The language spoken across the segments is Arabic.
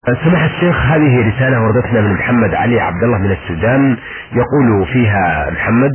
سماحة الشيخ، هذه رسالة وردتنا من محمد علي عبد الله من السودان، يقول فيها محمد: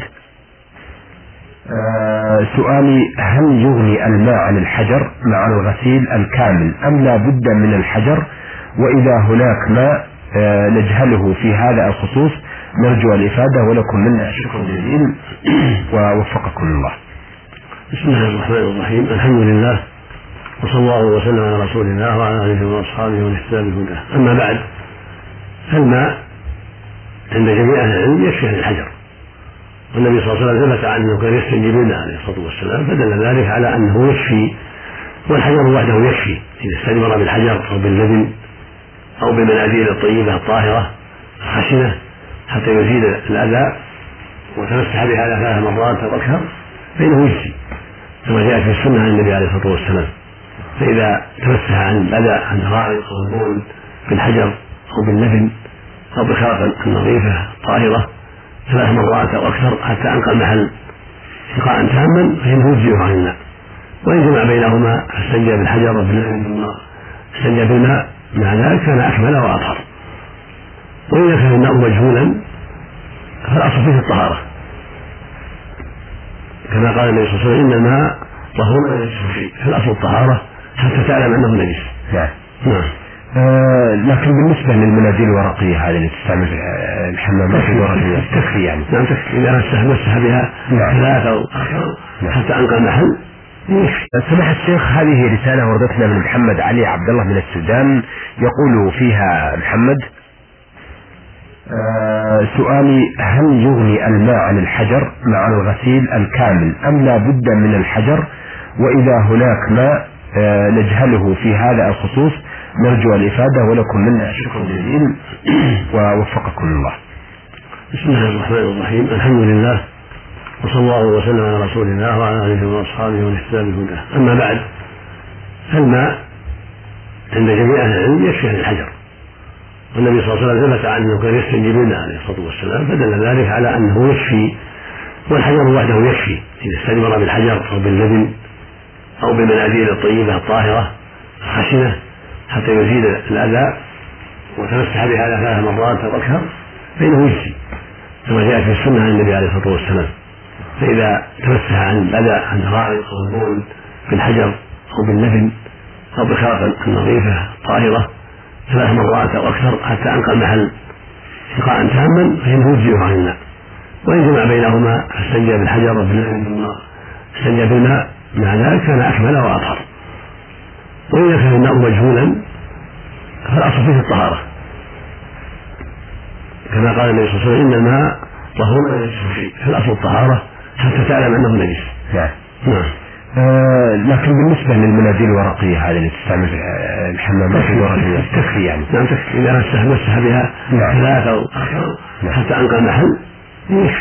سؤالي: هل يغني الماء عن الحجر مع الغسيل الكامل أم لا بد من الحجر؟ وإذا هناك ماء نجهله في هذا الخصوص، نرجو الإفادة ولكم منا الشكر الجزيل ووفقكم الله. بسم الله الرحمن الرحيم. الحمد لله، وصلى الله وسلم على رسول الله وعلى آله وأصحابه ومن اهتدى بهداه. أما بعد، فالماء عند جميع أهل العلم يكفي عن الحجر، والنبي صلى الله عليه وسلم ثبت عنه كان يستنجي بالماء عليه الصلاة والسلام، فدل ذلك على أنه يكفي، والحجر وحده يكفي إذا استجمر بالحجر أو باللبن أو بالمناديل الطيبة الطاهرة الخشنة حتى يزيل الأذى وتمسح بها 3 مرات أو أكثر فإنه يجزي، كما جاء في السنة عن النبي عليه الصلاة والسلام. فإذا تمسح عن الأذى عن الغائط أو البول بالحجر أو باللبن أو بالخرقة النظيفة الطاهرة 3 مرات أو أكثر حتى أنقى المحل إنقاء تاما فإنه يجزئه عن الماء. وإن جمع بينهما استنجى بالحجر وباللبن استنجى بالماء مع ذلك كان أكمل وأطهر. وإذا كان الماء مجهولا فالأصل فيه الطهارة، كما قال النبي صلى الله عليه وسلم: إن الماء طهور لا ينجس شيء، فالأصل الطهارة حتى تعلم أنه نجس. نعم. لكن بالنسبة للمناديل الورقية هذه اللي تستعمل الحمامات الورقية تكفي يعني؟ نعم تكفي، إذا مسح بها 3 أو أكثر حتى أنقى المحل يكفي. سماحة الشيخ، هذه رسالة وردتنا من محمد علي عبد الله من السودان، يقول فيها محمد: سؤالي: هل يغني الماء عن الحجر مع الغسيل الكامل أم لا بد من الحجر؟ وإذا هناك ماء نجهله في هذا الخصوص، نرجو الإفادة ولكم منا الشكر الجزيل ووفقكم الله. بسم الله الرحمن الرحيم. الحمد لله، وصلى الله وسلم على رسول الله وعلى آله وأصحابه ومن اهتدى بهداه. أما بعد، فالماء عند جميع أهل العلم يكفي عن الحجر، والنبي صلى الله عليه وسلم ثبت عنه كان يستنجي بالماء عليه الصلاة والسلام، فدل ذلك على أنه يكفي، والحجر وحده يكفي إذا استجمر بالحجر أو باللبن أو بالمناديل الطيبة الطاهرة الخشنة حتى يزيل الأذى وتمسح بها 3 مرات أو أكثر فإنه يجزي، كما جاء في السنة عن النبي عليه الصلاة والسلام. فإذا تمسح عن الأذى عن الغائط أو البول بالحجر أو باللبن أو بالخرقة النظيفة الطاهرة 3 مرات أو أكثر حتى أنقى المحل إنقاء تاما فإنه يجزئه عن الماء. وإن جمع بينهما استنجى بالحجر وباللبن استنجى بالماء مع ذلك كان أكمل وأطهر. وإذا كان الماء مجهولا فالأصل فيه الطهارة، كما قال النبي صلى الله عليه وسلم: إن الماء طهور لا ينجس شيء، فالأصل الطهارة حتى تعلم أنه نجس. نعم. لكن بالنسبة للمناديل الورقية هذه اللي تستعمل الحمامات الورقية تكفي يعني؟ نعم تكفي، إذا مسح بها 3 أو أكثر حتى أنقى المحل يكفي.